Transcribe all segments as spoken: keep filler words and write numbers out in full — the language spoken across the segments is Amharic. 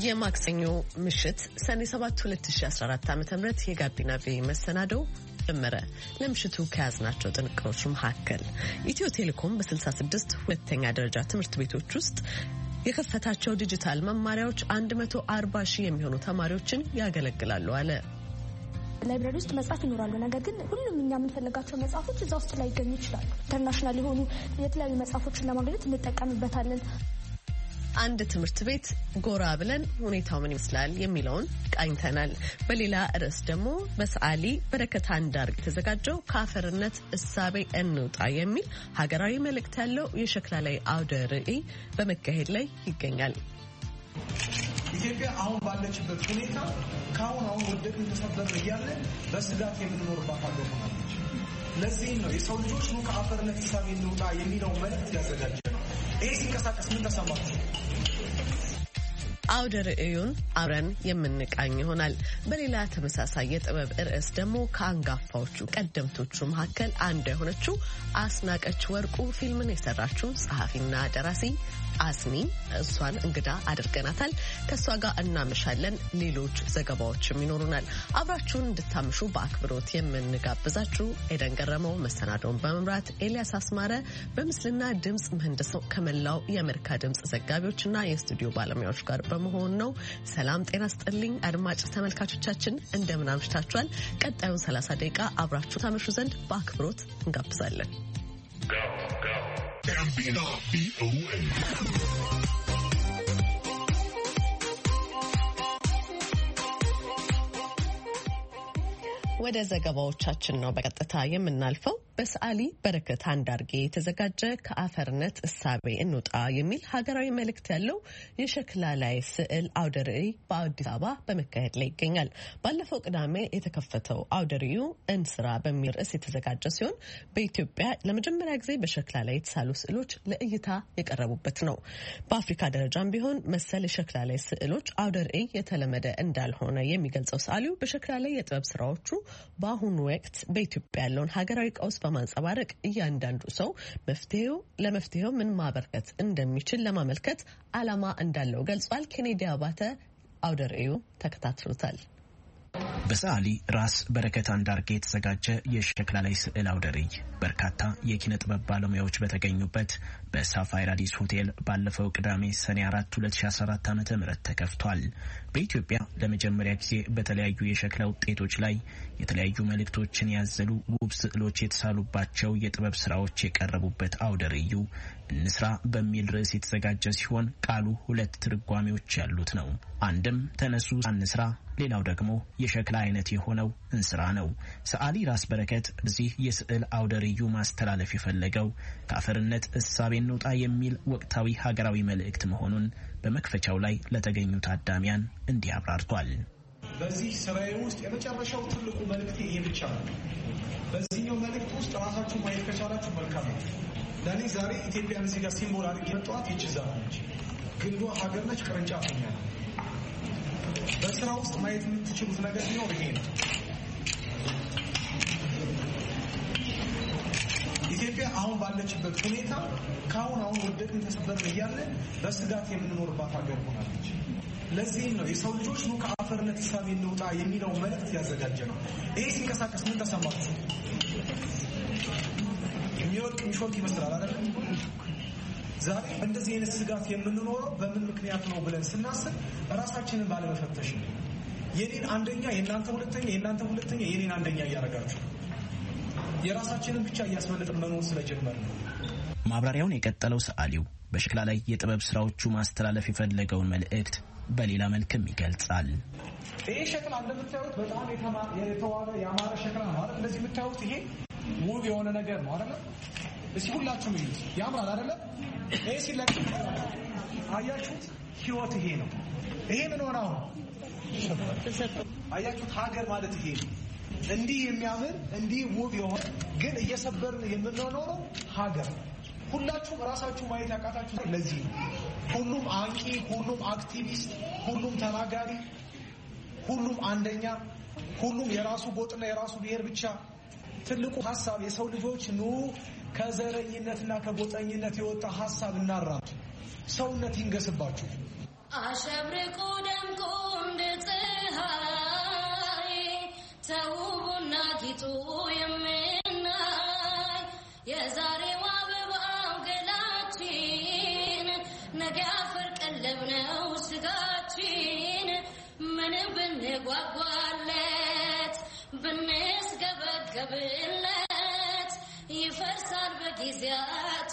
የማክሰኞ ምሽት ሰኔ ሰባት ሁለት ሺህ አስራ አራት ዓ.ም የጋቢና ቪ መሰናዶ ጀመረ። ለምሽቱ ከያዝናቸው ጥንቅሮች መካከል ኢትዮ ቴሌኮም በስልሳ ስድስት ሁለተኛ ደረጃ ትምህርት ቤቶች ውስጥ የከፈታቸው ዲጂታል መማሪያዎች አንድ መቶ አርባ ሺህ የሚሆኑ ተማሪዎችን ያገለግላሉ አለ። ላይብረሪ ውስጥ መጽሐፍ ይኖራሉ፣ ነገር ግን ሁሉም እኛ የምንፈልጋቸው መጽሐፎች እዛ ውስጥ ላይ ይገኙ ይችላሉ። ኢንተርናሽናል የሆኑ የተለያዩ መጽሐፎችን ለማግኘት እንጠቀምበታለን። አንድ ትምህርት ቤት ጎራ ብለን ሁኔታው ምን ይመስላል የሚለውን ቃኝተናል። በሌላ ርዕስ ደግሞ በሰዓሊ በረከት አንዳርጌ የተዘጋጀው ከአፈርነት እሳቤ እንውጣ የሚል ሀገራዊ መልእክት ያለው የሸክላ ላይ አውደ ርዕይ በመካሄድ ላይ ይገኛል። ኢትዮጵያ አሁን ባለችበት ሁኔታ ካሁን አሁን ወደቅን ተሰበርን እያለ በስጋት የምንኖርባት ሀገር ሆናለች። ለዚህም ነው የሰው ልጆች ነው ከአፈርነት እሳቤ እንውጣ የሚለው መልእክት ያዘጋጀ ነው። ይሄ ሲንቀሳቀስ ምን ተሰማችሁ? አውደ ርዕዩን አብረን የምንቃኝ ይሆናል። በሌላ ተመሳሳይ የጥበብ ርዕስ ደግሞ ከአንጋፋዎቹ ቀደምቶቹ መካከል አንዷ የሆነችው አስናቀች ወርቁ ፊልምን የሰራችው ጸሐፊና ደራሲ አስኒ እሷን እንግዳ አድርገናታል። ከእሷ ጋር እናመሻለን። ሌሎች ዘገባዎችም ይኖሩናል። አብራችሁን እንድታምሹ በአክብሮት የምንጋብዛችሁ ኤደን ገረመው መሰናዶውን በመምራት ኤልያስ አስማረ በምስልና ድምፅ ምህንድስና ከመላው የአሜሪካ ድምፅ ዘጋቢዎችና የስቱዲዮ ባለሙያዎች ጋር በመሆን ነው። ሰላም ጤና ስጥልኝ አድማጭ ተመልካቾቻችን እንደምን አምሽታችኋል? ቀጣዩን ሰላሳ ደቂቃ አብራችሁ ታመሹ ዘንድ በአክብሮት እንጋብዛለን። Gambino V O A ወደ ዘገባዎቻችን ነው በቀጥታ የምናልፈው። በሰዓሊ በረከት አንዳርጌ የተዘጋጀ ከአፈርነት እሳቤ እንውጣ የሚል ሀገራዊ መልእክት ያለው የሸክላ ላይ ስዕል አውደ ርዕይ በአዲስ አበባ በመካሄድ ላይ ይገኛል። ባለፈው ቅዳሜ የተከፈተው አውደ ርዕዩ እንስራ በሚል ርዕስ የተዘጋጀ ሲሆን በኢትዮጵያ ለመጀመሪያ ጊዜ በሸክላ ላይ የተሳሉ ስዕሎች ለእይታ የቀረቡበት ነው። በአፍሪካ ደረጃም ቢሆን መሰል የሸክላ ላይ ስዕሎች አውደ ርዕይ የተለመደ እንዳልሆነ የሚገልጸው ሰዓሊው በሸክላ ላይ የጥበብ ስራዎቹ በአሁኑ ወቅት በኢትዮጵያ ያለውን ሀገራዊ ቀውስ በማንጸባረቅ እያንዳንዱ ሰው መፍትሄው ለመፍትሄው ምን ማበርከት እንደሚችል ለማመልከት ዓላማ እንዳለው ገልጿል። ኬኔዲ አባተ አውደ ርዕዩ ተከታትሎታል። በሰዓሊ ራስ በረከት አንዳርጌ የተዘጋጀ የሸክላ ላይ ስዕል አውደ ርዕይ በርካታ የኪነ ጥበብ ባለሙያዎች በተገኙበት በሳፋይር አዲስ ሆቴል ባለፈው ቅዳሜ ሰኔ አራት ሁለት ሺህ አስራ አራት ዓመተ ምህረት ተከፍቷል። በኢትዮጵያ ለመጀመሪያ ጊዜ በተለያዩ የሸክላ ውጤቶች ላይ የተለያዩ መልእክቶችን ያዘሉ ውብ ስዕሎች የተሳሉባቸው የጥበብ ስራዎች የቀረቡበት አውደ ርዕዩ እንስራ በሚል ርዕስ የተዘጋጀ ሲሆን ቃሉ ሁለት ትርጓሜዎች ያሉት ነው። አንድም ተነሱ እንስራ፣ ሌላው ደግሞ የሸክላ አይነት የሆነው እንስራ ነው። ሰዓሊ ራስ በረከት እዚህ የስዕል አውደ ርዕዩ ማስተላለፍ የፈለገው ከአፈርነት እሳቤ እንውጣ የሚል ወቅታዊ ሀገራዊ መልእክት መሆኑን በመክፈቻው ላይ ለተገኙ ታዳሚያን እንዲህ አብራርቷል። በዚህ ስራዬ ውስጥ የመጨረሻው ትልቁ መልእክት ይሄ ብቻ ነው። በዚህኛው መልእክት ውስጥ ራሳችሁ ማየት ከቻላችሁ መልካም ነው። ለእኔ ዛሬ ኢትዮጵያን እዚህ ጋር ሲምቦል አድርጌ መጣኋት። ይቺ ዛፍ ነች፣ ግንዷ ሀገር ነች፣ ቅርንጫፍኛ ነው። በስራ ውስጥ ማየት የምትችሉት ነገር ቢኖር ይሄ ነው። ኢትዮጵያ አሁን ባለችበት ሁኔታ ካሁን አሁን ወደቅን ተሰበርን እያለ በስጋት የምንኖርባት ሀገር ሆናለች። ለዚህም ነው የሰው ልጆች ነው ከአፈርነት እሳቤ እንውጣ የሚለው መልእክት ያዘጋጀ ነው። ይሄ ሲንቀሳቀስ ምን ተሰማችሁ? የሚወድቅ የሚሾልክ ይመስላል አይደል? ዛሬ እንደዚህ አይነት ስጋት የምንኖረው በምን ምክንያት ነው ብለን ስናስብ ራሳችንን ባለመፈተሽ ነው። የኔን አንደኛ የእናንተ ሁለተኛ፣ የእናንተ ሁለተኛ የኔን አንደኛ እያደረጋችሁ የራሳችንን ብቻ እያስመለጥን መኖር ስለጀመርን ነው። ማብራሪያውን የቀጠለው ሰዓሊው በሸክላ ላይ የጥበብ ስራዎቹ ማስተላለፍ የፈለገውን መልእክት በሌላ መልክም ይገልጻል። ይሄ ሸክላ እንደምታዩት በጣም የተዋበ ያማረ ሸክላ ነው አይደል? እንደዚህ የምታዩት ይሄ ውብ የሆነ ነገር ነው አይደል? እስኪ ሁላችሁም እዩት። ያምራል አይደል? ይሄ ሲለቅ አያችሁት? ህይወት ይሄ ነው። ይሄ ምን ሆነው አያችሁት? ሀገር ማለት ይሄ ነው። እንዲህ የሚያምር እንዲህ ውብ የሆነ ግን እየሰበርን የምንኖረው ሀገር። ሁላችሁም ራሳችሁ ማየት ያቃታችሁ ለዚህ ነው። ሁሉም አንቂ፣ ሁሉም አክቲቪስት፣ ሁሉም ተናጋሪ፣ ሁሉም አንደኛ፣ ሁሉም የራሱ ጎጥና የራሱ ብሔር ብቻ። ትልቁ ሐሳብ የሰው ልጆች ኑ ከዘረኝነትና ከጎጠኝነት የወጣ ሐሳብ እናራምድ። ሰውነት ይንገስባችሁ። አሸብርቆ ደም ፊቱ የምናይ የዛሬው አበባው ገላችን ነገ አፈር ቀለብ ነው ስጋችን ምንም ብንጓጓለት ብንስገበገብለት ይፈርሳል በጊዜያቱ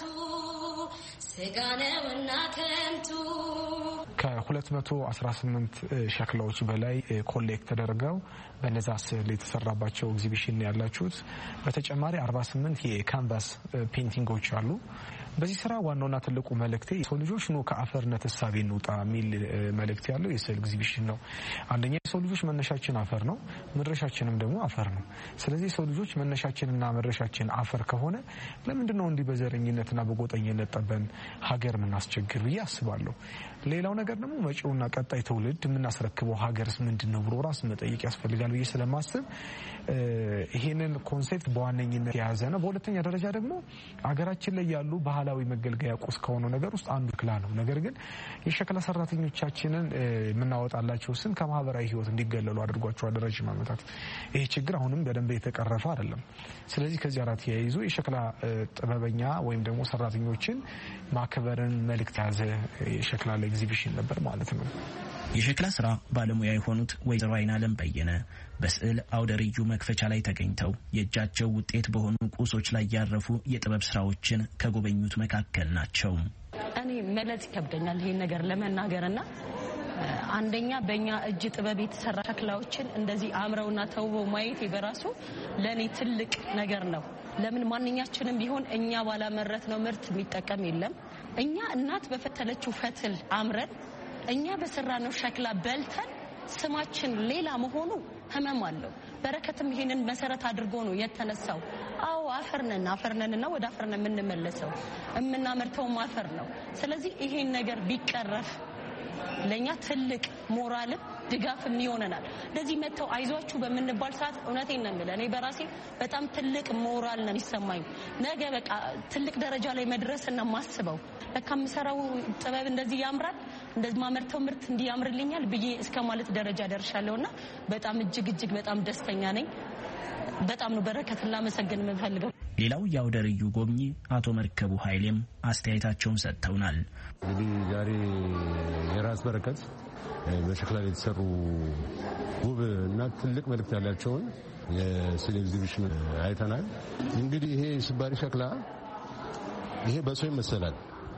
ስጋ ነውና ከንቱ ከሁለት መቶ አስራ ስምንት ሸክላዎች በላይ ኮሌክት ተደርገው በነዛ ስዕል የተሰራባቸው ኤግዚቢሽን ያላችሁት በተጨማሪ አርባ ስምንት የካንቫስ ፔንቲንጎች አሉ። በዚህ ስራ ዋናውና ትልቁ መልእክቴ ሰው ልጆች ነው ከአፈርነት እሳቤ እንውጣ የሚል መልእክት ያለው የስዕል ኤግዚቢሽን ነው። አንደኛ ሰው ልጆች መነሻችን አፈር ነው፣ መድረሻችንም ደግሞ አፈር ነው። ስለዚህ ሰው ልጆች መነሻችንና መድረሻችን አፈር ከሆነ ለምንድን ነው እንዲህ በዘረኝነትና በጎጠኝነት ጠበን ሀገር ምናስቸግር ብዬ አስባለሁ። ሌላው ነገር ደግሞ መጪውና ቀጣይ ትውልድ የምናስረክበው ሀገርስ ምንድነው ብሎ ራስ መጠየቅ ያስፈልጋል ብዬ ስለማስብ ይሄንን ኮንሴፕት በዋነኝነት የያዘ ነው። በሁለተኛ ደረጃ ደግሞ ሀገራችን ላይ ያሉ ባህላዊ መገልገያ ቁስ ከሆነው ነገር ውስጥ አንዱ ሸክላ ነው። ነገር ግን የሸክላ ሰራተኞቻችንን የምናወጣላቸው ስም ከማህበራዊ ህይወት እንዲገለሉ አድርጓቸዋል ረጅም ዓመታት። ይሄ ችግር አሁንም በደንብ የተቀረፈ አይደለም። ስለዚህ ከዚህ አራት ያይዞ የሸክላ ጥበበኛ ወይም ደግሞ ሰራተኞችን ማክበርን መልእክት ያዘ የሸክላ ላይ ኤግዚቢሽን ነበር ማለት ነው። የሸክላ ስራ ባለሙያ የሆኑት ወይዘሮ አይናለም በየነ በስዕል አውደ ርዕዩ መክፈቻ ላይ ተገኝተው የእጃቸው ውጤት በሆኑ ቁሶች ላይ ያረፉ የጥበብ ስራዎችን ከጎበኙት መካከል ናቸው። እኔ መለጽ ይከብደኛል ይሄን ነገር ለመናገርና አንደኛ በእኛ እጅ ጥበብ የተሰራ ሸክላዎችን እንደዚህ አምረውና ተውበው ማየት በራሱ ለኔ ትልቅ ነገር ነው። ለምን ማንኛችንም ቢሆን እኛ ባላመረት ነው ምርት የሚጠቀም የለም። እኛ እናት በፈተለችው ፈትል አምረን እኛ በሰራነው ሸክላ በልተን ስማችን ሌላ መሆኑ ህመም አለው። በረከትም ይሄንን መሰረት አድርጎ ነው የተነሳው። አዎ አፈርነን አፈርነንና ወደ አፈርነን የምንመለሰው የምናመርተው አፈር ነው። ስለዚህ ይሄን ነገር ቢቀረፍ ለኛ ትልቅ ሞራል ድጋፍም ይሆነናል። ለዚህ መተው አይዟችሁ በመንባል ሰዓት እውነቴን ነው የምልህ እኔ በራሴ በጣም ትልቅ ሞራል ነው የሚሰማኝ። ነገ በቃ ትልቅ ደረጃ ላይ መድረስና ማስበው ለካ ምሰራው ጥበብ እንደዚህ ያምራል እንደዚህ ማመርተው ምርት እንዲያምርልኛል ብዬ እስከ ማለት ደረጃ ደርሻለሁና በጣም እጅግ እጅግ በጣም ደስተኛ ነኝ። በጣም ነው በረከትን ላመሰግን የምፈልገው። ሌላው የአውደ ርዕዩ ጎብኚ አቶ መርከቡ ኃይሌም አስተያየታቸውን ሰጥተውናል። እንግዲህ ዛሬ የራስ በረከት በሸክላ ላይ የተሰሩ ውብ እና ትልቅ መልእክት ያላቸውን የስዕል ኤግዚቢሽን አይተናል። እንግዲህ ይሄ ስባሪ ሸክላ ይሄ በሰው ይመሰላል።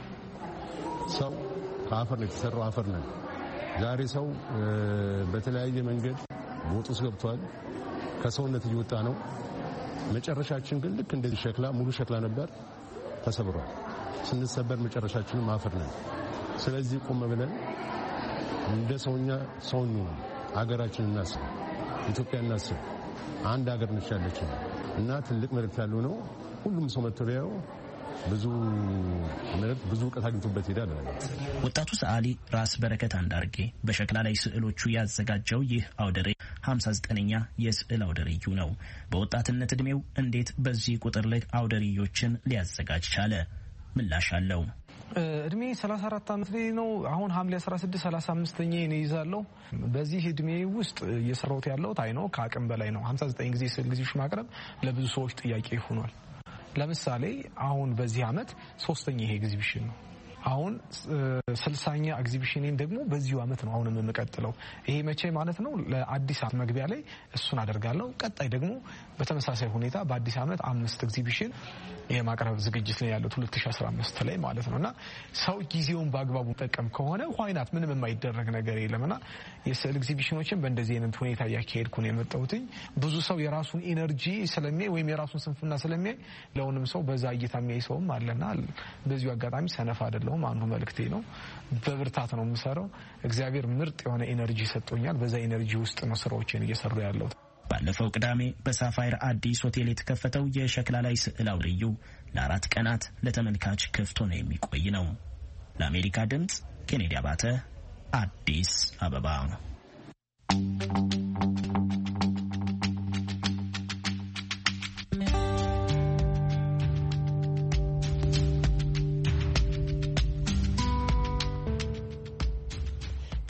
ሰው ከአፈር ነው የተሰራው፣ አፈር ነው። ዛሬ ሰው በተለያየ መንገድ ቦጥ ውስጥ ገብቷል፣ ከሰውነት እየወጣ ነው። መጨረሻችን ግን ልክ እንደዚህ ሸክላ ሙሉ ሸክላ ነበር፣ ተሰብሯል። ስንሰበር መጨረሻችንም አፈር ነው። ስለዚህ ቆም ብለን እንደ ሰውኛ ሰውኛ ሀገራችንን እናስብ፣ ኢትዮጵያ እናስብ። አንድ ሀገር ነች ያለችን እና ትልቅ መልእክት ያለው ነው። ሁሉም ሰው መተሪያው ብዙ መልእክት ብዙ ዕውቀት አግኝቶበት ይላል። ወጣቱ ሰዓሊ ራስ በረከት አንዳርጌ በሸክላ ላይ ስዕሎቹ ያዘጋጀው ይህ አውደ ርዕይ ሃምሳ ዘጠነኛ የስዕል አውደ ርዕዩ ነው። በወጣትነት እድሜው እንዴት በዚህ ቁጥር ላይ አውደ ርዕዮችን ሊያዘጋጅ ቻለ? ምላሽ አለው። እድሜ ሰላሳ አራት አመት ላይ ነው። አሁን ሐምሌ አስራ ስድስት ሰላሳ አምስተኛ ነው ይዛለው። በዚህ እድሜ ውስጥ እየሰራሁት ያለው ታይ ነው ከአቅም በላይ ነው። ሃምሳ ዘጠኝ ጊዜ ስዕል ጊዜሽ ማቅረብ ለብዙ ሰዎች ጥያቄ ሆኗል። ለምሳሌ አሁን በዚህ አመት ሶስተኛ ይሄ ኤግዚቢሽን ነው። አሁን ስልሳኛ ኤግዚቢሽኔን ደግሞ በዚሁ አመት ነው አሁን የምቀጥለው። ይሄ መቼ ማለት ነው? ለአዲስ አመት መግቢያ ላይ እሱን አደርጋለሁ። ቀጣይ ደግሞ በተመሳሳይ ሁኔታ በአዲስ አመት አምስት ኤግዚቢሽን የማቅረብ ዝግጅት ላይ ያለው ሁለት ሺህ አስራ አምስት ላይ ማለት ነውና ሰው ጊዜውን በአግባቡ ተጠቀም ከሆነ ዋይናት ምንም የማይደረግ ነገር የለምና የስዕል ኤግዚቢሽኖችን በእንደዚህ አይነት ሁኔታ ያካሄድኩ ነው የመጣሁትኝ። ብዙ ሰው የራሱን ኢነርጂ ስለሚያይ ወይም የራሱን ስንፍና ስለሚያይ ለውንም ሰው በዛ እይታ የሚያይ ሰውም አለና በዚሁ አጋጣሚ ሰነፍ አይደለም። አንዱ መልእክቴ ነው። በብርታት ነው የምሰራው። እግዚአብሔር ምርጥ የሆነ ኢነርጂ ሰጥቶኛል። በዛ ኢነርጂ ውስጥ ነው ስራዎችን እየሰሩ ያለው። ባለፈው ቅዳሜ በሳፋይር አዲስ ሆቴል የተከፈተው የሸክላ ላይ ስዕል አውደ ርዕዩ ለአራት ቀናት ለተመልካች ክፍት ሆኖ የሚቆይ ነው። ለአሜሪካ ድምጽ ኬኔዲ አባተ አዲስ አበባ።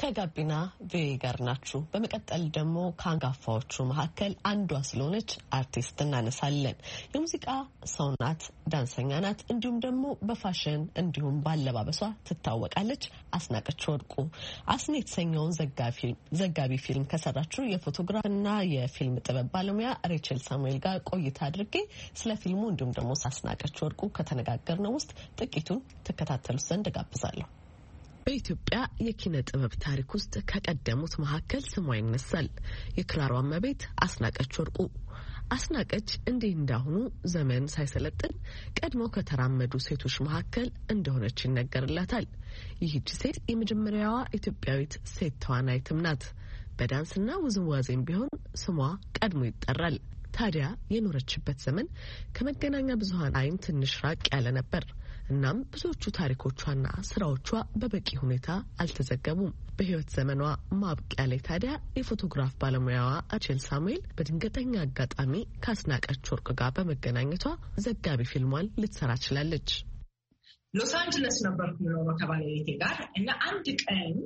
ከጋቢና ቪኦኤ ጋር ናችሁ። በመቀጠል ደግሞ ከአንጋፋዎቹ መካከል አንዷ ስለሆነች አርቲስት እናነሳለን። የሙዚቃ ሰው ናት፣ ዳንሰኛ ናት፣ እንዲሁም ደግሞ በፋሽን እንዲሁም ባለባበሷ ትታወቃለች። አስናቀች ወርቁ አስኔ የተሰኘውን ዘጋቢ ፊልም ከሰራችው የፎቶግራፍና የፊልም ጥበብ ባለሙያ ሬቸል ሳሙኤል ጋር ቆይታ አድርጌ ስለ ፊልሙ እንዲሁም ደግሞ አስናቀች ወርቁ ከተነጋገርነው ውስጥ ጥቂቱን ትከታተሉት ዘንድ ጋብዛለሁ። በኢትዮጵያ የኪነ ጥበብ ታሪክ ውስጥ ከቀደሙት መካከል ስሟ ይነሳል። የክራሯ እመቤት አስናቀች ወርቁ። አስናቀች እንዲህ እንዳሁኑ ዘመን ሳይሰለጥን ቀድመው ከተራመዱ ሴቶች መካከል እንደሆነች ይነገርላታል። ይህች ሴት የመጀመሪያዋ ኢትዮጵያዊት ሴት ተዋናይትም ናት። በዳንስና ውዝዋዜም ቢሆን ስሟ ቀድሞ ይጠራል። ታዲያ የኖረችበት ዘመን ከመገናኛ ብዙኃን ዓይን ትንሽ ራቅ ያለ ነበር። እናም ብዙዎቹ ታሪኮቿና ስራዎቿ በበቂ ሁኔታ አልተዘገቡም። በህይወት ዘመኗ ማብቂያ ላይ ታዲያ የፎቶግራፍ ባለሙያዋ ሬቸል ሳሙኤል በድንገተኛ አጋጣሚ ከአስናቀች ወርቅ ጋር በመገናኘቷ ዘጋቢ ፊልሟን ልትሰራ ችላለች። ሎስ አንጀለስ ነበርኩ የምኖረው ከባለቤቴ ጋር እና አንድ ቀን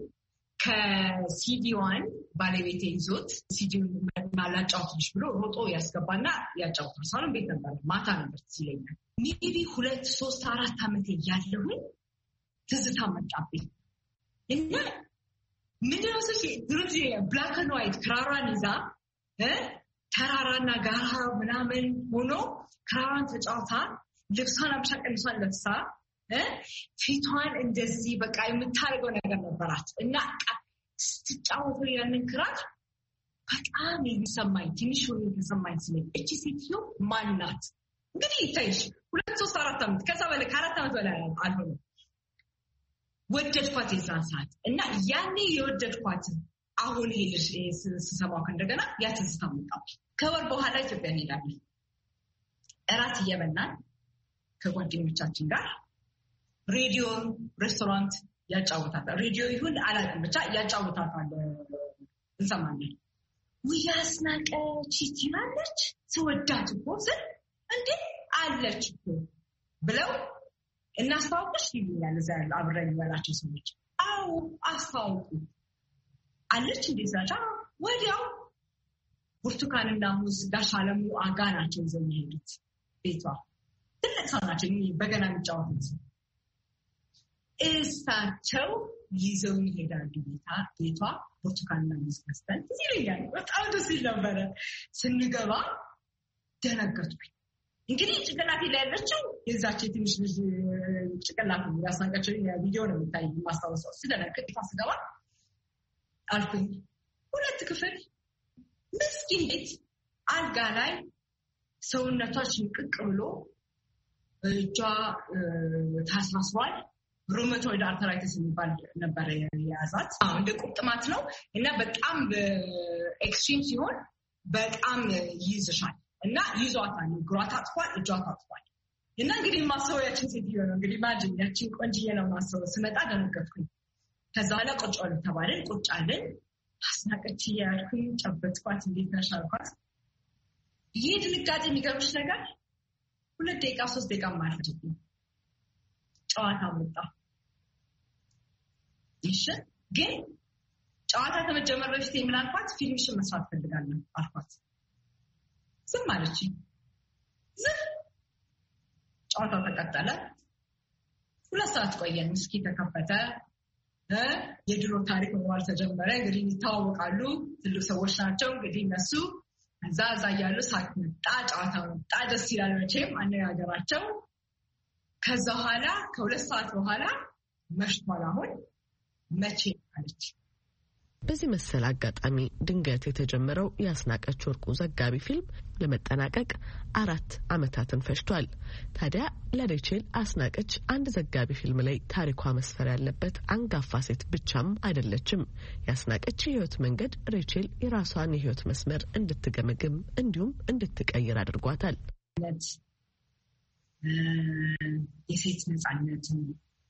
ከሲዲዋን ባለቤቴ ይዞት ሲዲውን ላጫውትልሽ ብሎ ሮጦ ያስገባና ያጫውታል። ሳሎን ቤት ነበር፣ ማታ ነበር ሲለኛል። ሜቢ ሁለት ሶስት አራት ዓመት ያለሁኝ ትዝታ መጣብኝ እና ምንድነው ሰሽ ድርጅ ብላክ ኤንድ ዋይት ክራሯን ይዛ ተራራና ጋራ ምናምን ሆኖ ክራሯን ተጫውታ ልብሷን አብሻ ቀሚሷን ለብሳ ፊቷን እንደዚህ በቃ የምታደርገው ነገር ነበራት እና ስትጫወቱ ያንን ክራር በጣም የሚሰማኝ ትንሽ ሆኖ የተሰማኝ ስለኝ እቺ ሴትዮ ማን ናት? እንግዲህ ይታይሽ ሁለት ሶስት አራት ዓመት ከዛ በላይ ከአራት ዓመት በላይ አልሆነ ወደድኳት የዛን ሰዓት እና ያኔ የወደድኳት አሁን ይሄ ልጅ ስሰማው እንደገና ያ ትዝታ መጣ። ከወር በኋላ ኢትዮጵያ እንሄዳለን። እራት እየበላን ከጓደኞቻችን ጋር ሬዲዮ ሬስቶራንት ያጫውታታል። ሬዲዮ ይሁን አላውቅም ብቻ ያጫውታታል እንሰማለን። ውይ አስናቀች ትላለች ስወዳት እኮ ስል እንዴ አለች እኮ ብለው እናስተዋውቅሽ ይሉኛል። እዛ ያሉ አብረን ያላቸው ሰዎች አዎ አስተዋውቁ አለች እንዴ ዛቻ ወዲያው ብርቱካንና ሙዝ ጋሽ አለሙ አጋ ናቸው ይዘው የሚሄዱት ቤቷ። ትልቅ ሰው ናቸው በገና የሚጫወቱት። እሳቸው ይዘው ይሄዳሉ ቤታ ቤቷ ብርቱካንና ሙዝ ገዝተን እዚህ ይለኛል። በጣም ደስ ይል ነበረ። ስንገባ ደነገጥኩኝ። እንግዲህ ጭንቅላቴ ላይ ያለችው የዛች ትንሽ ልጅ ጭንቅላት ነው። ያስናቀችው ቪዲዮ ነው የሚታይ ማስታወሰው። ስለነገጥ ስገባ አልኩኝ ሁለት ክፍል ምስኪን ቤት አልጋ ላይ ሰውነቷ ሽንቅቅ ብሎ እጇ ታስራስሯል። ሩመቶይድ አርተራይተስ የሚባል ነበር የያዛት። እንደ ቁርጥማት ነው እና በጣም ኤክስትሪም ሲሆን በጣም ይይዝሻል እና ይዟታል። እግሯ ታጥፏል፣ እጇ ታጥፏል። እና እንግዲህ ማሰው ያችን ሴትዮ ነው እንግዲህ ማጅን ያችን ቆንጅዬ ነው ማሰው። ስመጣ ደነገጥኩኝ። ከዛ በኋላ ቁጭ አሉ ተባልን። ቁጭ አልን። አስናቀች ያልኩኝ ጨበጥኳት። እንዴት ነሽ አልኳት። ይህ ድንጋጤ የሚገርምሽ ነገር ሁለት ደቂቃ ሶስት ደቂቃ ማለት ነው። ጨዋታ መጣ። እሺ ግን ጨዋታ ከመጀመሩ በፊት ምን አልኳት? ፊልምሽን መስራት ፈልጋለሁ አልኳት። ዝም አለች። ዝም ጨዋታው ተቀጠለ። ሁለት ሰዓት ቆየን። እስኪ ተከፈተ። የድሮ ታሪክ መዋል ተጀመረ። እንግዲህ ይታወቃሉ፣ ትልቅ ሰዎች ናቸው እንግዲህ እነሱ። እዛ እዛ እያሉ ሳቅ መጣ፣ ጨዋታ መጣ። ደስ ይላል መቼም አነጋገራቸው። ከዛ በኋላ ከሁለት ሰዓት በኋላ መሽቷል። አሁን መቼ አለች። በዚህ መሰል አጋጣሚ ድንገት የተጀመረው የአስናቀች ወርቁ ዘጋቢ ፊልም ለመጠናቀቅ አራት ዓመታትን ፈጅቷል። ታዲያ ለሬቸል አስናቀች አንድ ዘጋቢ ፊልም ላይ ታሪኳ መስፈር ያለበት አንጋፋ ሴት ብቻም አይደለችም። የአስናቀች የህይወት መንገድ ሬቸል የራሷን የህይወት መስመር እንድትገመግም እንዲሁም እንድትቀይር አድርጓታል። የሴት ነጻነትን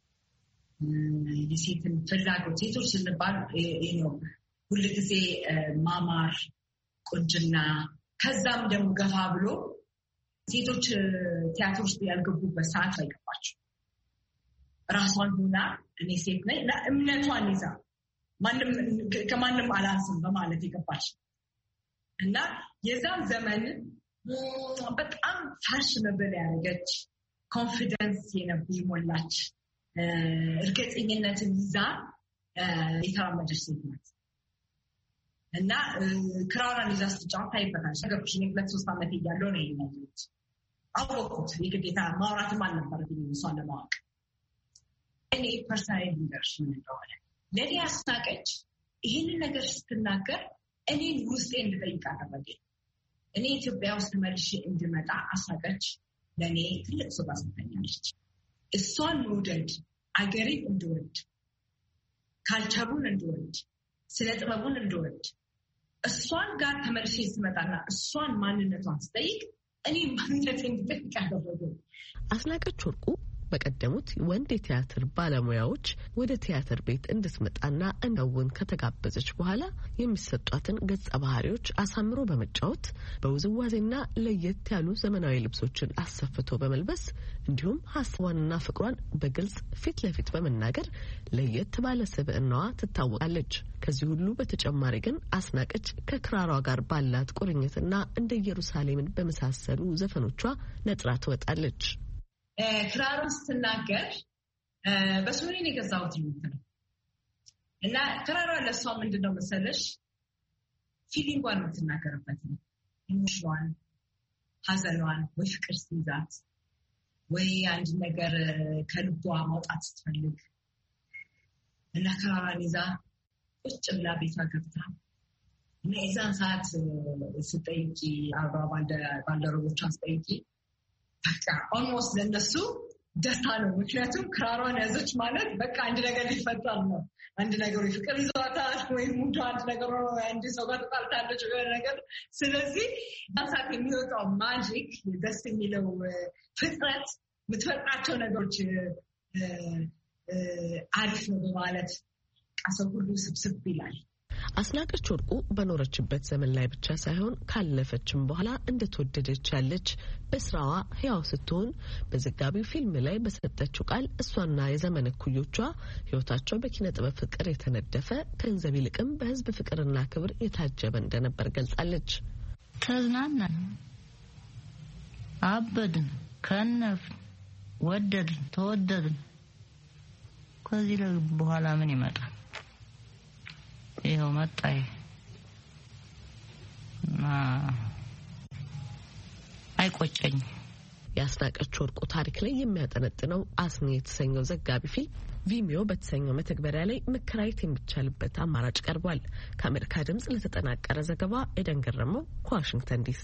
የሴትን ፍላጎት ሴቶች ስንባል ነው ሁሉ ጊዜ ማማር፣ ቁንጅና ከዛም ደግሞ ገፋ ብሎ ሴቶች ቲያትር ውስጥ ያልገቡበት ሰዓት አይገባቸው። ራሷን ሆና እኔ ሴት ነኝ እና እምነቷን ይዛ ማንም ከማንም አላንስም በማለት የገባች እና የዛም ዘመን በጣም ፋሽነብል ያደረገች ኮንፊደንስ የሞላች እርግጠኝነትን ይዛ የተራመደች ሴት ናት እና ክራሯን ይዛ ስትጫወት ታይበታለች። ነገሮች እኔ ሁለት ሶስት ዓመት እያለሁ ነው የሚያዩት አወቅኩት። የግዴታ ማውራትም አልነበረብኝም እሷን ለማወቅ። እኔ ፐርሰናል ሊደርሽ ምን እንደሆነ ለእኔ አስናቀች። ይህንን ነገር ስትናገር እኔን ውስጤ እንድጠይቅ አደረገኝ። እኔ ኢትዮጵያ ውስጥ መልሼ እንድመጣ አስናቀች ለእኔ ትልቅ ሰው አስናቀኛለች። እሷን መውደድ፣ አገሬን እንድወድ፣ ካልቸሩን እንድወድ፣ ስለ ጥበቡን እንድወድ እሷን ጋር ተመልሼ ስመጣና እሷን ማንነቷን ስጠይቅ እኔ ማንነቴ እንድጠይቅ አደረገኝ። አስናቀች ወርቁ በቀደሙት ወንድ የቲያትር ባለሙያዎች ወደ ቲያትር ቤት እንድትመጣና እንደውን ከተጋበዘች በኋላ የሚሰጧትን ገጸ ባህሪዎች አሳምሮ በመጫወት በውዝዋዜና ለየት ያሉ ዘመናዊ ልብሶችን አሰፍቶ በመልበስ እንዲሁም ሀሳቧንና ፍቅሯን በግልጽ ፊት ለፊት በመናገር ለየት ባለ ስብዕናዋ ትታወቃለች። ከዚህ ሁሉ በተጨማሪ ግን አስናቀች ከክራሯ ጋር ባላት ቁርኝትና እንደ ኢየሩሳሌምን በመሳሰሉ ዘፈኖቿ ነጥራ ትወጣለች። ክራሩን ስትናገር በሱሪን የገዛሁት ነው እና ክራሯ ለሷ ምንድነው መሰለሽ ፊሊንጓን የምትናገርበት ነው። ኢሞሽኗን፣ ሀዘኗን ወይ ፍቅር ሲይዛት ወይ አንድ ነገር ከልቧ ማውጣት ስትፈልግ እና ክራሯን ይዛ ቁጭ ብላ ቤቷ ገብታ እና የዛን ሰዓት ስጠይቂ አብራ ባልደረቦቿን ስጠይቂ በቃ ኦልሞስት ለነሱ ደስታ ነው። ምክንያቱም ክራሯን ያዘች ማለት በቃ አንድ ነገር ሊፈጠር ነው። አንድ ነገር ፍቅር ይዟታል ወይም ሙሉ አንድ ነገር ነው። አንድ ሰው ጋር ተጣልታለች ወይ ነገር። ስለዚህ ዳንሳት የሚወጣው ማጂክ ደስ የሚለው ፍጥረት የምትፈጥራቸው ነገሮች አሪፍ ነው በማለት ሰው ሁሉ ስብስብ ይላል። አስናቀች ወርቁ በኖረችበት ዘመን ላይ ብቻ ሳይሆን ካለፈችም በኋላ እንደተወደደች ያለች በስራዋ ህያው ስትሆን በዘጋቢው ፊልም ላይ በሰጠችው ቃል እሷና የዘመን እኩዮቿ ህይወታቸው በኪነ ጥበብ ፍቅር የተነደፈ ከገንዘብ ይልቅም በህዝብ ፍቅርና ክብር የታጀበ እንደነበር ገልጻለች። ተዝናናን፣ አበድን፣ ከነፍን፣ ወደድን፣ ተወደድን። ከዚህ በኋላ ምን ይመጣል? ይኸው መጣይ እና አይቆጨኝ። የአስናቀች ወርቁ ታሪክ ላይ የሚያጠነጥነው አስኒ የተሰኘው ዘጋቢ ፊልም ቪሚዮ በተሰኘው መተግበሪያ ላይ መከራየት የሚቻልበት አማራጭ ቀርቧል። ከአሜሪካ ድምጽ ለተጠናቀረ ዘገባ ኤደን ገረመው ከዋሽንግተን ዲሲ።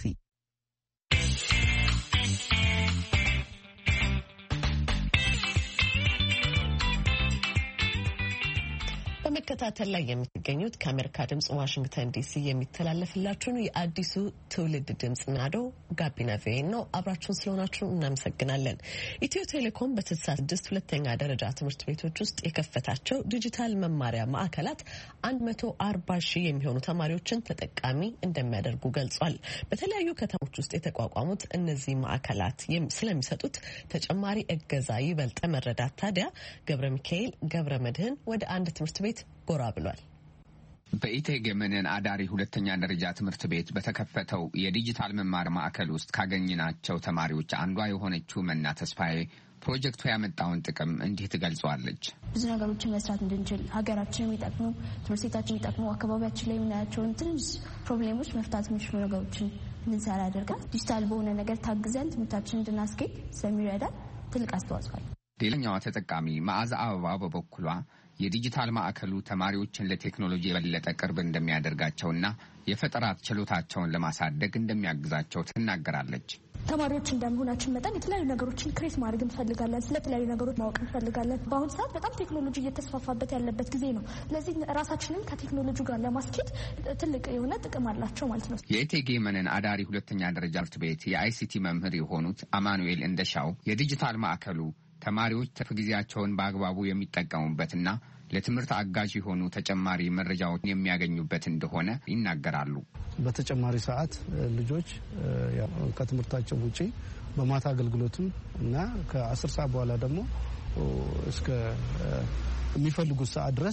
በመከታተል ላይ የምትገኙት ከአሜሪካ ድምጽ ዋሽንግተን ዲሲ የሚተላለፍላችሁን የአዲሱ ትውልድ ድምጽ ናዶ ጋቢና ቪኦኤ ነው። አብራችሁን ስለሆናችሁ እናመሰግናለን። ኢትዮ ቴሌኮም በስልሳ ስድስት ሁለተኛ ደረጃ ትምህርት ቤቶች ውስጥ የከፈታቸው ዲጂታል መማሪያ ማዕከላት አንድ መቶ አርባ ሺህ የሚሆኑ ተማሪዎችን ተጠቃሚ እንደሚያደርጉ ገልጿል። በተለያዩ ከተሞች ውስጥ የተቋቋሙት እነዚህ ማዕከላት ስለሚሰጡት ተጨማሪ እገዛ ይበልጥ መረዳት ታዲያ ገብረ ሚካኤል ገብረ መድህን ወደ አንድ ትምህርት ቤት ጎራ ብሏል። በኢቴጌ መነን አዳሪ ሁለተኛ ደረጃ ትምህርት ቤት በተከፈተው የዲጂታል መማር ማዕከል ውስጥ ካገኘናቸው ተማሪዎች አንዷ የሆነችው መና ተስፋዬ ፕሮጀክቱ ያመጣውን ጥቅም እንዲህ ትገልጸዋለች። ብዙ ነገሮችን መስራት እንድንችል ሀገራችንን የሚጠቅሙ ትምህርት ቤታችንን የሚጠቅሙ አካባቢያችን ላይ የምናያቸውን ትንሽ ፕሮብሌሞች መፍታት የሚችሉ ነገሮችን እንድንሰራ ያደርጋል። ዲጂታል በሆነ ነገር ታግዘን ትምህርታችንን እንድናስኬድ ስለሚረዳ ትልቅ አስተዋጽኦ አለው። ሌላኛዋ ተጠቃሚ መዓዛ አበባ በበኩሏ የዲጂታል ማዕከሉ ተማሪዎችን ለቴክኖሎጂ የበለጠ ቅርብ እንደሚያደርጋቸውና የፈጠራ ችሎታቸውን ለማሳደግ እንደሚያግዛቸው ትናገራለች። ተማሪዎች እንደመሆናችን መጠን የተለያዩ ነገሮችን ክሬት ማድረግ እንፈልጋለን። ስለተለያዩ ነገሮች ማወቅ እንፈልጋለን። በአሁኑ ሰዓት በጣም ቴክኖሎጂ እየተስፋፋበት ያለበት ጊዜ ነው። ስለዚህ ራሳችንን ከቴክኖሎጂ ጋር ለማስኬድ ትልቅ የሆነ ጥቅም አላቸው ማለት ነው። የኢቴጌ መነን አዳሪ ሁለተኛ ደረጃ ትምህርት ቤት የአይሲቲ መምህር የሆኑት አማኑኤል እንደሻው የዲጂታል ማዕከሉ ተማሪዎች ትርፍ ጊዜያቸውን በአግባቡ የሚጠቀሙበትና ለትምህርት አጋዥ የሆኑ ተጨማሪ መረጃዎችን የሚያገኙበት እንደሆነ ይናገራሉ። በተጨማሪ ሰዓት ልጆች ከትምህርታቸው ውጪ በማታ አገልግሎትም እና ከአስር ሰዓት በኋላ ደግሞ እስከ የሚፈልጉት ሰዓት ድረስ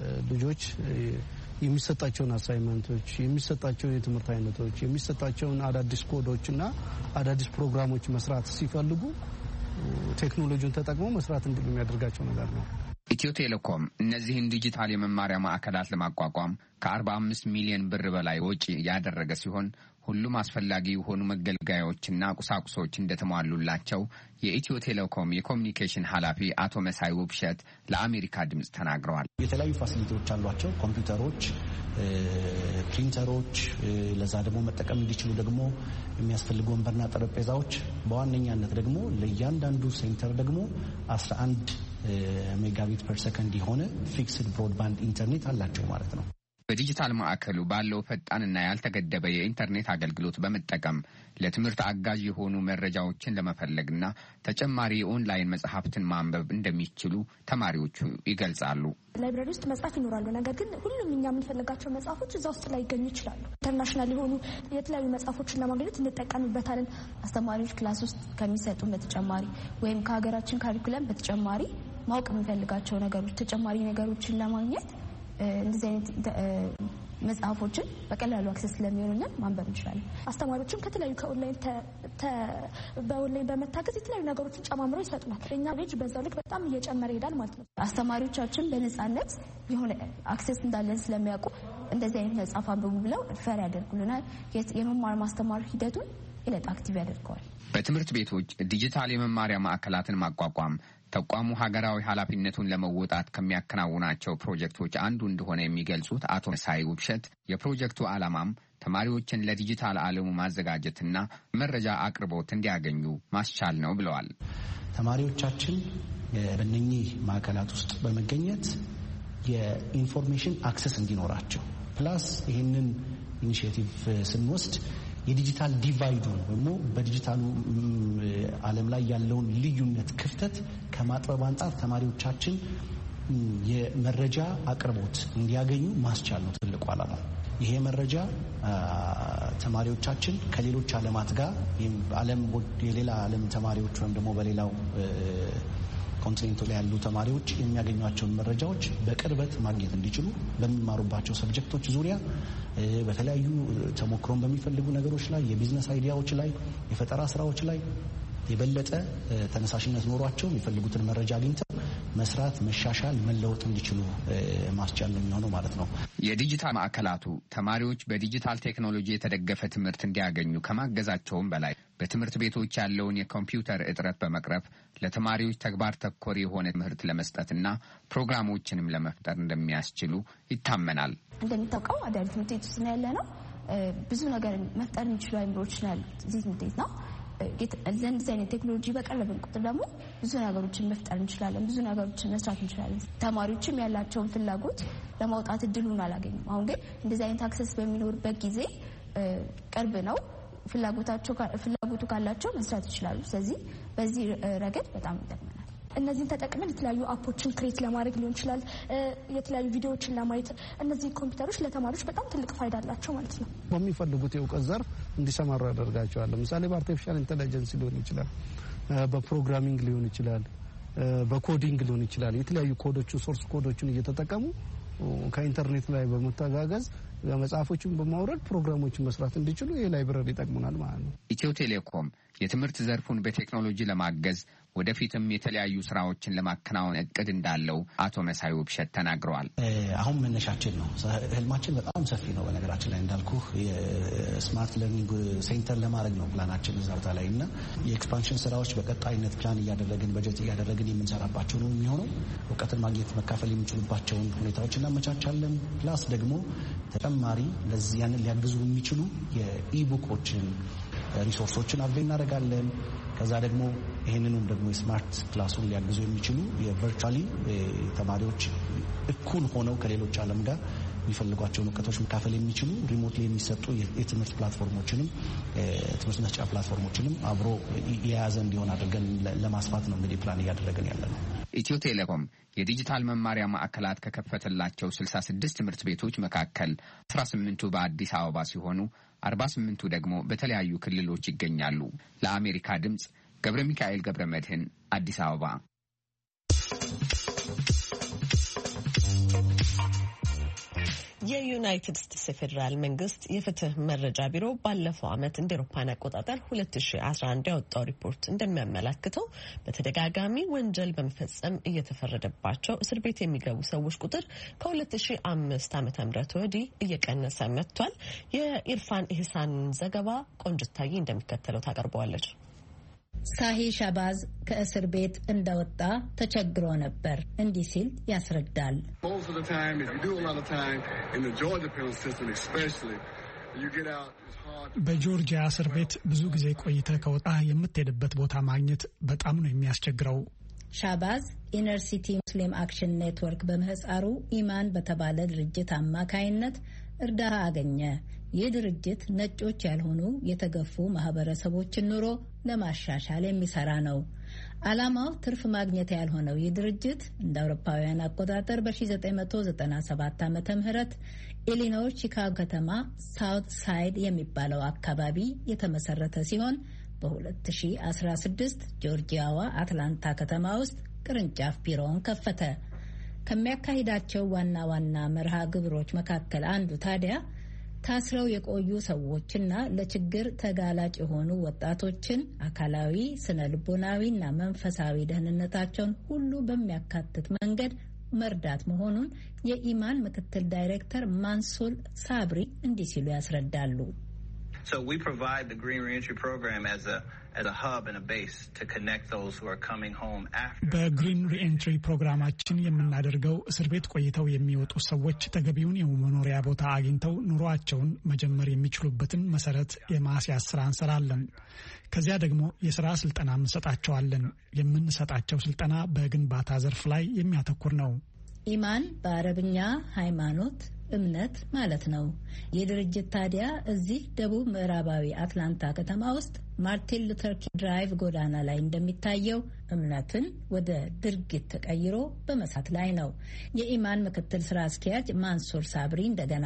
ልጆች የሚሰጣቸውን አሳይመንቶች የሚሰጣቸውን የትምህርት አይነቶች የሚሰጣቸውን አዳዲስ ኮዶችና አዳዲስ ፕሮግራሞች መስራት ሲፈልጉ ቴክኖሎጂን ተጠቅመው መስራት እንዲሉ የሚያደርጋቸው ነገር ነው። ኢትዮ ቴሌኮም እነዚህን ዲጂታል የመማሪያ ማዕከላት ለማቋቋም ከአርባ አምስት ሚሊዮን ብር በላይ ወጪ ያደረገ ሲሆን ሁሉም አስፈላጊ የሆኑ መገልገያዎችና ቁሳቁሶች እንደተሟሉላቸው የኢትዮ ቴሌኮም የኮሙኒኬሽን ኃላፊ አቶ መሳይ ውብሸት ለአሜሪካ ድምጽ ተናግረዋል። የተለያዩ ፋሲሊቲዎች አሏቸው። ኮምፒውተሮች፣ ፕሪንተሮች፣ ለዛ ደግሞ መጠቀም እንዲችሉ ደግሞ የሚያስፈልጉ ወንበርና ጠረጴዛዎች፣ በዋነኛነት ደግሞ ለእያንዳንዱ ሴንተር ደግሞ አስራ አንድ ሜጋቢት ፐር ሰከንድ የሆነ ፊክስድ ብሮድባንድ ኢንተርኔት አላቸው ማለት ነው። በዲጂታል ማዕከሉ ባለው ፈጣንና ያልተገደበ የኢንተርኔት አገልግሎት በመጠቀም ለትምህርት አጋዥ የሆኑ መረጃዎችን ለመፈለግና ተጨማሪ የኦንላይን መጽሐፍትን ማንበብ እንደሚችሉ ተማሪዎቹ ይገልጻሉ። ላይብራሪ ውስጥ መጽሐፍ ይኖራሉ። ነገር ግን ሁሉም እኛ የምንፈልጋቸው መጽሐፎች እዛ ውስጥ ላይ ይገኙ ይችላሉ። ኢንተርናሽናል የሆኑ የተለያዩ መጽሐፎችን ለማግኘት እንጠቀምበታለን። አስተማሪዎች ክላስ ውስጥ ከሚሰጡ በተጨማሪ ወይም ከሀገራችን ካሪኩለም በተጨማሪ ማወቅ የምንፈልጋቸው ነገሮች ተጨማሪ ነገሮችን ለማግኘት እንደዚህ አይነት መጽሐፎችን በቀላሉ አክሰስ ስለሚሆኑልን ማንበብ እንችላለን። አስተማሪዎችም ከተለያዩ ከኦንላይን በኦንላይን በመታገዝ የተለያዩ ነገሮችን ጨማምረው ይሰጡናል። እኛ ልጅ በዛው ልክ በጣም እየጨመረ ይሄዳል ማለት ነው። አስተማሪዎቻችን በነፃነት የሆነ አክሰስ እንዳለን ስለሚያውቁ እንደዚህ አይነት መጽሐፍ አንብቡ ብለው ፈር ያደርጉልናል። የመማር ማስተማር ሂደቱን ይበልጥ አክቲቭ ያደርገዋል። በትምህርት ቤቶች ዲጂታል የመማሪያ ማዕከላትን ማቋቋም ተቋሙ ሀገራዊ ኃላፊነቱን ለመወጣት ከሚያከናውናቸው ፕሮጀክቶች አንዱ እንደሆነ የሚገልጹት አቶ መሳይ ውብሸት የፕሮጀክቱ ዓላማም ተማሪዎችን ለዲጂታል ዓለሙ ማዘጋጀትና መረጃ አቅርቦት እንዲያገኙ ማስቻል ነው ብለዋል። ተማሪዎቻችን በእነኚህ ማዕከላት ውስጥ በመገኘት የኢንፎርሜሽን አክሰስ እንዲኖራቸው ፕላስ ይህንን ኢኒሺዬቲቭ ስንወስድ የዲጂታል ዲቫይዱን ወይም በዲጂታሉ ዓለም ላይ ያለውን ልዩነት ክፍተት ከማጥበብ አንጻር ተማሪዎቻችን የመረጃ አቅርቦት እንዲያገኙ ማስቻል ነው ትልቁ ዓላማ። ይሄ መረጃ ተማሪዎቻችን ከሌሎች ዓለማት ጋር ዓለም የሌላ ዓለም ተማሪዎች ወይም ደግሞ በሌላው ኮንቲኔንቱ ላይ ያሉ ተማሪዎች የሚያገኟቸውን መረጃዎች በቅርበት ማግኘት እንዲችሉ በሚማሩባቸው ሰብጀክቶች ዙሪያ በተለያዩ ተሞክሮን በሚፈልጉ ነገሮች ላይ የቢዝነስ አይዲያዎች ላይ የፈጠራ ስራዎች ላይ የበለጠ ተነሳሽነት ኖሯቸው የሚፈልጉትን መረጃ አግኝተው መስራት፣ መሻሻል፣ መለወጥ እንዲችሉ ማስቻል ነው የሚሆነው ማለት ነው። የዲጂታል ማዕከላቱ ተማሪዎች በዲጂታል ቴክኖሎጂ የተደገፈ ትምህርት እንዲያገኙ ከማገዛቸውም በላይ በትምህርት ቤቶች ያለውን የኮምፒውተር እጥረት በመቅረፍ ለተማሪዎች ተግባር ተኮር የሆነ ትምህርት ለመስጠትና ፕሮግራሞችንም ለመፍጠር እንደሚያስችሉ ይታመናል። እንደሚታወቀው አዳሪ ትምህርት ቤት ውስጥ ነው ያለ ነው። ብዙ ነገር መፍጠር የሚችሉ አይምሮች ነው ያሉት እዚህ ትምህርት ቤት ነው። ለእንደዚህ አይነት ቴክኖሎጂ በቀረብን ቁጥር ደግሞ ብዙ ነገሮችን መፍጠር እንችላለን፣ ብዙ ነገሮችን መስራት እንችላለን። ተማሪዎችም ያላቸውን ፍላጎት ለማውጣት እድሉን አላገኙም። አሁን ግን እንደዚህ አይነት አክሰስ በሚኖርበት ጊዜ ቅርብ ነው፣ ፍላጎታቸው ፍላጎቱ ካላቸው መስራት ይችላሉ። ስለዚህ በዚህ ረገድ በጣም ይጠቅመናል። እነዚህን ተጠቅመን የተለያዩ አፖችን ክሬት ለማድረግ ሊሆን ይችላል፣ የተለያዩ ቪዲዮዎችን ለማየት እነዚህ ኮምፒውተሮች ለተማሪዎች በጣም ትልቅ ፋይዳ አላቸው ማለት ነው። በሚፈልጉት የእውቀት ዘርፍ እንዲሰማሩ ያደርጋቸዋል። ለምሳሌ በአርቲፊሻል ኢንተለጀንስ ሊሆን ይችላል፣ በፕሮግራሚንግ ሊሆን ይችላል፣ በኮዲንግ ሊሆን ይችላል። የተለያዩ ኮዶችን ሶርስ ኮዶችን እየተጠቀሙ ከኢንተርኔት ላይ በመተጋገዝ መጽሐፎችን በማውረድ ፕሮግራሞችን መስራት እንዲችሉ ይህ ላይብረሪ ይጠቅሙናል ማለት ነው። ኢትዮ ቴሌኮም የትምህርት ዘርፉን በቴክኖሎጂ ለማገዝ ወደፊትም የተለያዩ ስራዎችን ለማከናወን እቅድ እንዳለው አቶ መሳይ ውብሸት ተናግረዋል። አሁን መነሻችን ነው። ህልማችን በጣም ሰፊ ነው። በነገራችን ላይ እንዳልኩ የስማርት ለርኒንግ ሴንተር ለማድረግ ነው ፕላናችን እዛ ቦታ ላይ እና የኤክስፓንሽን ስራዎች በቀጣይነት ፕላን እያደረግን በጀት እያደረግን የምንሰራባቸው ነው የሚሆነው። እውቀትን ማግኘት መካፈል የሚችሉባቸውን ሁኔታዎች እናመቻቻለን። ፕላስ ደግሞ ተጨማሪ ለዚህ ያንን ሊያግዙ የሚችሉ የኢቡኮችን ሪሶርሶችን አቬል እናደርጋለን። ከዛ ደግሞ ይህንንም ደግሞ የስማርት ክላሱን ሊያግዙ የሚችሉ የቨርቹዋሊ ተማሪዎች እኩል ሆነው ከሌሎች ዓለም ጋር የሚፈልጓቸውን እውቀቶች መካፈል የሚችሉ ሪሞትሊ የሚሰጡ የትምህርት ፕላትፎርሞችንም ትምህርት መስጫ ፕላትፎርሞችንም አብሮ የያዘ እንዲሆን አድርገን ለማስፋት ነው እንግዲህ ፕላን እያደረግን ያለ ነው። ኢትዮ ቴሌኮም የዲጂታል መማሪያ ማዕከላት ከከፈተላቸው ስልሳ ስድስት ትምህርት ቤቶች መካከል አስራ ስምንቱ በአዲስ አበባ ሲሆኑ አርባ ስምንቱ ደግሞ በተለያዩ ክልሎች ይገኛሉ። ለአሜሪካ ድምጽ ገብረ ሚካኤል ገብረ መድህን አዲስ አበባ። የዩናይትድ ስቴትስ ፌዴራል መንግስት የፍትህ መረጃ ቢሮ ባለፈው ዓመት እንደ አውሮፓውያን አቆጣጠር ሁለት ሺ አስራ አንድ ያወጣው ሪፖርት እንደሚያመላክተው በተደጋጋሚ ወንጀል በመፈጸም እየተፈረደባቸው እስር ቤት የሚገቡ ሰዎች ቁጥር ከሁለት ሺ አምስት ዓመተ ምህረት ወዲህ እየቀነሰ መጥቷል። የኢርፋን ኢህሳን ዘገባ ቆንጅታዬ እንደሚከተለው ታቀርበዋለች። ሳሂ ሻባዝ ከእስር ቤት እንደወጣ ተቸግሮ ነበር። እንዲህ ሲል ያስረዳል። በጆርጂያ እስር ቤት ብዙ ጊዜ ቆይተህ ከወጣ የምትሄድበት ቦታ ማግኘት በጣም ነው የሚያስቸግረው። ሻባዝ ኢነር ሲቲ ሙስሊም አክሽን ኔትወርክ በምህፃሩ ኢማን በተባለ ድርጅት አማካይነት እርዳታ አገኘ። ይህ ድርጅት ነጮች ያልሆኑ የተገፉ ማህበረሰቦችን ኑሮ ለማሻሻል የሚሰራ ነው። ዓላማው ትርፍ ማግኘት ያልሆነው ይህ ድርጅት እንደ አውሮፓውያን አቆጣጠር በ1997 ዓመተ ምህረት ኢሊኖይ ቺካጎ ከተማ ሳውት ሳይድ የሚባለው አካባቢ የተመሰረተ ሲሆን በ2016 ጆርጂያዋ አትላንታ ከተማ ውስጥ ቅርንጫፍ ቢሮውን ከፈተ። ከሚያካሂዳቸው ዋና ዋና መርሃ ግብሮች መካከል አንዱ ታዲያ ታስረው የቆዩ ሰዎችና ለችግር ተጋላጭ የሆኑ ወጣቶችን አካላዊ፣ ስነ ልቦናዊና መንፈሳዊ ደህንነታቸውን ሁሉ በሚያካትት መንገድ መርዳት መሆኑን የኢማን ምክትል ዳይሬክተር ማንሱል ሳብሪ እንዲህ ሲሉ ያስረዳሉ። So we provide the Green Reentry Program as a as a hub and a base to connect those who are coming home after. በግሪን ሪኤንትሪ ፕሮግራማችን የምናደርገው እስር ቤት ቆይተው የሚወጡ ሰዎች ተገቢውን የመኖሪያ ቦታ አግኝተው ኑሯቸውን መጀመር የሚችሉበትን መሰረት የማስያዝ ስራ እንሰራለን። ከዚያ ደግሞ የስራ ስልጠና እንሰጣቸዋለን። የምንሰጣቸው ስልጠና በግንባታ ዘርፍ ላይ የሚያተኩር ነው። ኢማን በአረብኛ ሃይማኖት እምነት ማለት ነው። የድርጅት ታዲያ እዚህ ደቡብ ምዕራባዊ አትላንታ ከተማ ውስጥ ማርቲን ሉተር ኪንግ ድራይቭ ጎዳና ላይ እንደሚታየው እምነትን ወደ ድርጊት ተቀይሮ በመሳት ላይ ነው። የኢማን ምክትል ስራ አስኪያጅ ማንሱር ሳብሪ እንደገና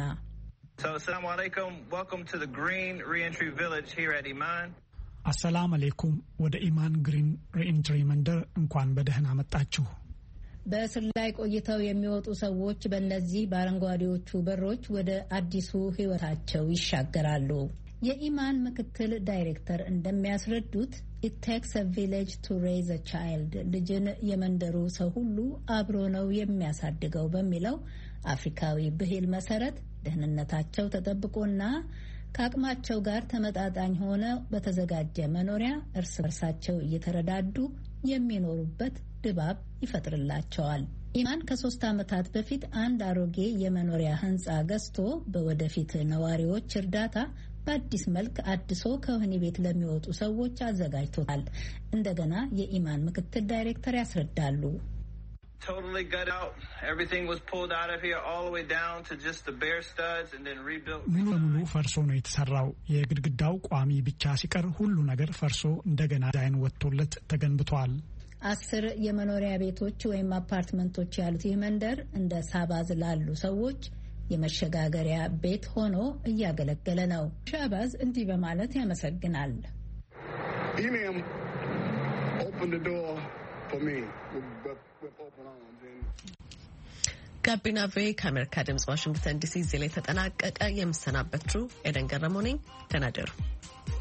ሰላም አለይኩም welcome to the Green Reentry Village here at Iman. አሰላም አለይኩም ወደ ኢማን ግሪን ሪኤንትሪ መንደር እንኳን በደህና መጣችሁ። በእስር ላይ ቆይተው የሚወጡ ሰዎች በእነዚህ በአረንጓዴዎቹ በሮች ወደ አዲሱ ህይወታቸው ይሻገራሉ። የኢማን ምክትል ዳይሬክተር እንደሚያስረዱት it takes a village to raise a child ልጅን የመንደሩ ሰው ሁሉ አብሮ ነው የሚያሳድገው በሚለው አፍሪካዊ ብሂል መሰረት ደህንነታቸው ተጠብቆና ከአቅማቸው ጋር ተመጣጣኝ ሆነ በተዘጋጀ መኖሪያ እርስ በርሳቸው እየተረዳዱ የሚኖሩበት ድባብ ይፈጥርላቸዋል። ኢማን ከሶስት ዓመታት በፊት አንድ አሮጌ የመኖሪያ ህንጻ ገዝቶ በወደፊት ነዋሪዎች እርዳታ በአዲስ መልክ አድሶ ከወህኒ ቤት ለሚወጡ ሰዎች አዘጋጅቶታል። እንደገና የኢማን ምክትል ዳይሬክተር ያስረዳሉ። Totally gut out. Everything was pulled out of here all the way down to just the bare studs and then rebuilt. ሙሉ ለሙሉ ፈርሶ ነው የተሰራው። የግድግዳው ቋሚ ብቻ ሲቀር ሁሉ ነገር ፈርሶ እንደገና ዲዛይን ወጥቶለት ተገንብቷል። አስር የመኖሪያ ቤቶች ወይም አፓርትመንቶች ያሉት ይህ መንደር እንደ ሳባዝ ላሉ ሰዎች የመሸጋገሪያ ቤት ሆኖ እያገለገለ ነው። ሻባዝ እንዲህ በማለት ያመሰግናል። ኢማም open the door for me. ጋቢና ቬ ከአሜሪካ ድምጽ ዋሽንግተን ዲሲ እዚህ ላይ ተጠናቀቀ። የምሰናበትሩ ኤደን ገረመው ነኝ። ደህና እደሩ።